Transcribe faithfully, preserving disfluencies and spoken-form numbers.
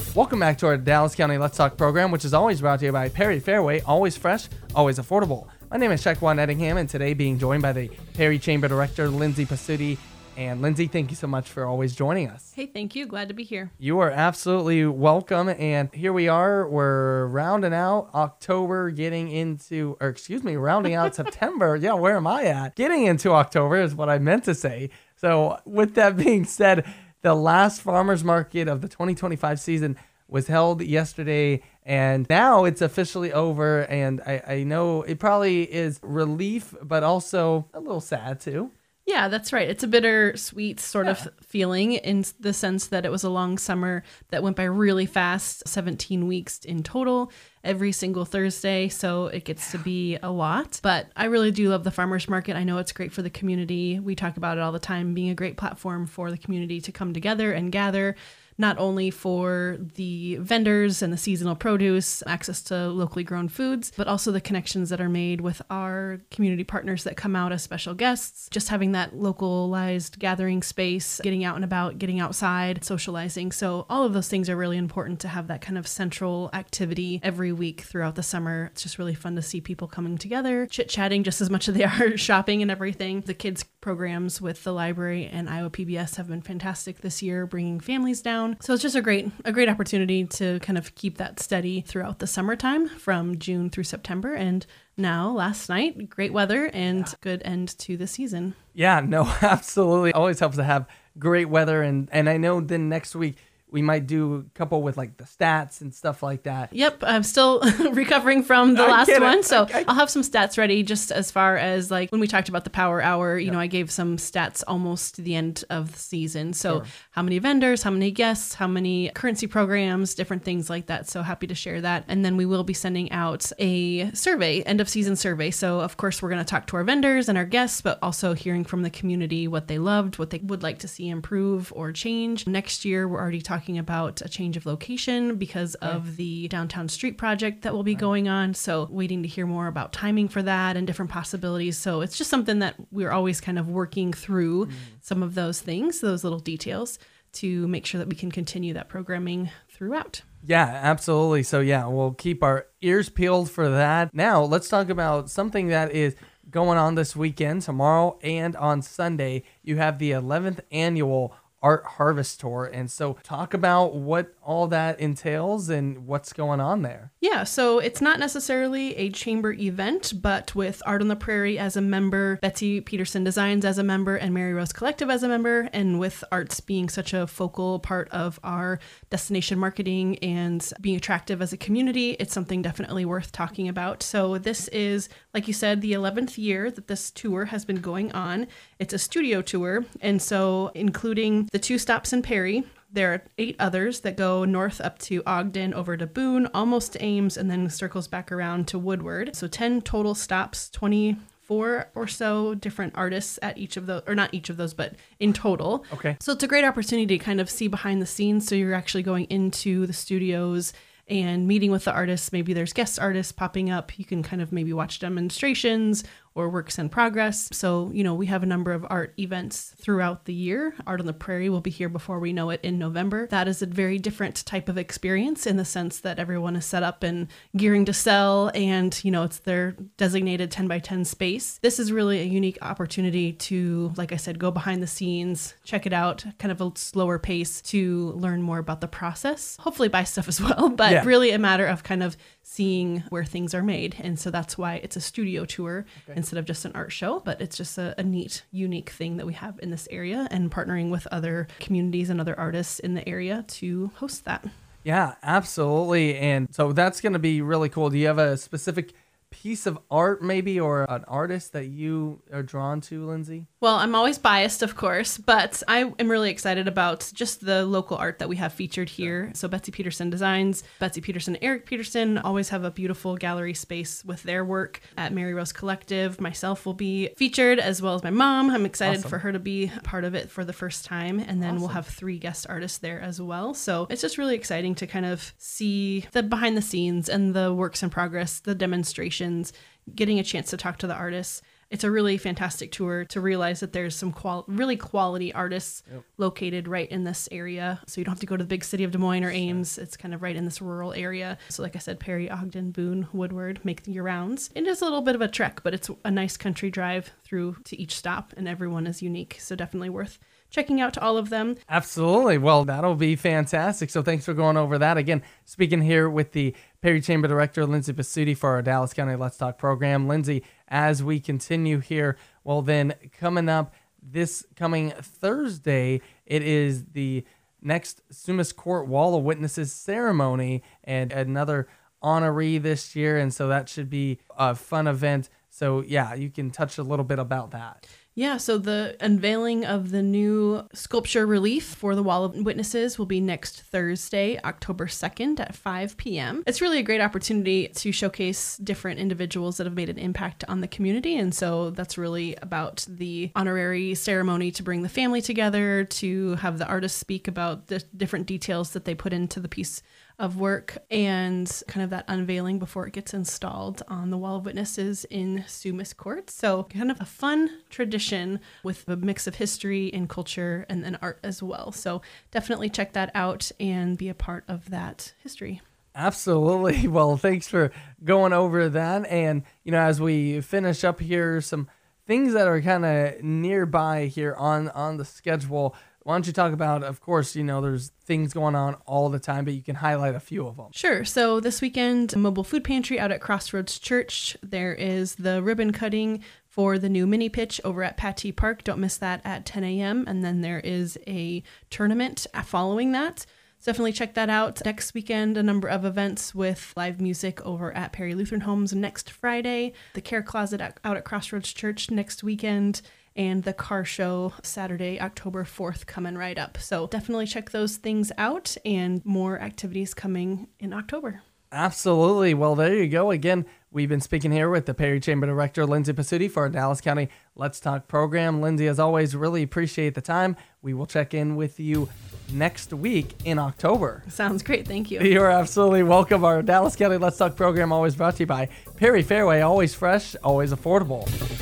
Welcome back to our Dallas County Let's Talk program, which is always brought to you by Perry Fairway, always fresh, always affordable. My name is Shequan Ettingham, and today being joined by the Perry Chamber Director, Lindsay Pasuti. And Lindsay, thank you so much for always joining us. Hey, thank you. Glad to be here. You are absolutely welcome. And here we are. We're rounding out October, getting into, or excuse me, rounding out September. Yeah, where am I at? Getting into October is what I meant to say. So with that being said, the last farmers market of the twenty twenty-five season was held yesterday, and now it's officially over. And I, I know it probably is relief, but also a little sad too. Yeah, that's right. It's a bittersweet sort Yeah. of feeling in the sense that it was a long summer that went by really fast, seventeen weeks in total, every single Thursday. So it gets to be a lot. But I really do love the farmers market. I know it's great for the community. We talk about it all the time, being a great platform for the community to come together and gather, not only for the vendors and the seasonal produce, access to locally grown foods, but also the connections that are made with our community partners that come out as special guests. Just having that localized gathering space, getting out and about, getting outside, socializing. So all of those things are really important to have that kind of central activity every week throughout the summer. It's just really fun to see people coming together, chit-chatting just as much as they are shopping and everything. The kids programs with the library and Iowa P B S have been fantastic this year, bringing families down. So it's just a great a great opportunity to kind of keep that steady throughout the summertime from June through September. And now last night, great weather and yeah. good end to the season. Yeah, no, absolutely. Always helps to have great weather. And, and I know then next week we might do a couple with like the stats and stuff like that. Yep. I'm still recovering from the I last get it. one. So I, I, I'll have some stats ready just as far as like when we talked about the power hour, you yeah. know, I gave some stats almost to the end of the season. So Sure. how many vendors, how many guests, how many currency programs, different things like that. So happy to share that. And then we will be sending out a survey, end of season survey. So of course we're going to talk to our vendors and our guests, but also hearing from the community what they loved, what they would like to see improve or change. Next year, we're already talking about a change of location because okay. of the downtown street project that will be right. going on. So waiting to hear more about timing for that and different possibilities. So it's just something that we're always kind of working through mm. some of those things, those little details to make sure that we can continue that programming throughout. Yeah, absolutely. So yeah, we'll keep our ears peeled for that. Now let's talk about something that is going on this weekend, tomorrow and on Sunday. You have the eleventh annual Art Harvest Tour. And so talk about what all that entails and what's going on there. Yeah, so it's not necessarily a chamber event, but with Art on the Prairie as a member, Betsy Peterson Designs as a member, and Mary Rose Collective as a member, and with arts being such a focal part of our destination marketing and being attractive as a community, it's something definitely worth talking about. So this is, like you said, the eleventh year that this tour has been going on. It's a studio tour, and so including the two stops in Perry, there are eight others that go north up to Ogden, over to Boone, almost to Ames, and then circles back around to Woodward. So ten total stops, twenty-four or so different artists at each of those, or not each of those, but in total. Okay. So it's a great opportunity to kind of see behind the scenes. So you're actually going into the studios and meeting with the artists. Maybe there's guest artists popping up. You can kind of maybe watch demonstrations or works in progress. So, you know, we have a number of art events throughout the year. Art on the Prairie will be here before we know it in November. That is a very different type of experience in the sense that everyone is set up and gearing to sell and, you know, it's their designated ten by ten space. This is really a unique opportunity to, like I said, go behind the scenes, check it out, kind of a slower pace to learn more about the process, hopefully buy stuff as well, but yeah. really a matter of kind of seeing where things are made. And so that's why it's a studio tour okay. instead of just an art show, but it's just a, a neat, unique thing that we have in this area and partnering with other communities and other artists in the area to host that. Yeah, absolutely. And so that's going to be really cool. Do you have a specific piece of art maybe or an artist that you are drawn to, Lindsay? Well, I'm always biased, of course, but I am really excited about just the local art that we have featured here. So Betsy Peterson Designs, Betsy Peterson, Eric Peterson always have a beautiful gallery space with their work at Mary Rose Collective. Myself will be featured as well as my mom. I'm excited awesome. for her to be part of it for the first time. And then awesome. we'll have three guest artists there as well. So it's just really exciting to kind of see the behind the scenes and the works in progress, the demonstrations, getting a chance to talk to the artists. it's a really fantastic tour to realize that there's some qual- really quality artists yep. located right in this area. So you don't have to go to the big city of Des Moines or Ames. Sure. It's kind of right in this rural area. So like I said, Perry, Ogden, Boone, Woodward, make your rounds. It is a little bit of a trek, but it's a nice country drive through to each stop, and everyone is unique. So definitely worth checking out all of them. Absolutely. Well, that'll be fantastic. So thanks for going over that. Again, speaking here with the Perry Chamber Director, Lindsay Pasuti, for our Dallas County Let's Talk program. Lindsay, as we continue here, well then, coming up this coming Thursday, it is the next Sumas Court Wall of Witnesses ceremony, and another honoree this year, and so that should be a fun event. So yeah, you can touch a little bit about that. Yeah, so the unveiling of the new sculpture relief for the Wall of Witnesses will be next Thursday, October second at five p.m. It's really a great opportunity to showcase different individuals that have made an impact on the community. And so that's really about the honorary ceremony to bring the family together, to have the artists speak about the different details that they put into the piece of work, and kind of that unveiling before it gets installed on the Wall of Witnesses in Sumas Court. So kind of a fun tradition with a mix of history and culture and then art as well. So definitely check that out and be a part of that history. Absolutely. Well, thanks for going over that. And, you know, as we finish up here, some things that are kind of nearby here on, on the schedule. Why don't you talk about, of course, you know, there's things going on all the time, but you can highlight a few of them. Sure. So this weekend, mobile food pantry out at Crossroads Church. There is the ribbon cutting for the new mini pitch over at Pattee Park. Don't miss that at ten a.m. And then there is a tournament following that. So definitely check that out. Next weekend, a number of events with live music over at Perry Lutheran Homes next Friday, the Care Closet out at Crossroads Church next weekend, and the car show Saturday, October fourth, coming right up. So definitely check those things out, and more activities coming in October. Absolutely. Well, there you go. Again, we've been speaking here with the Perry Chamber Director, Lindsay Pasuti, for our Dallas County Let's Talk program. Lindsay, as always, really appreciate the time. We will check in with you next week in October. Sounds great. Thank you. You're absolutely welcome. Our Dallas County Let's Talk program always brought to you by Perry Fairway. Always fresh, always affordable.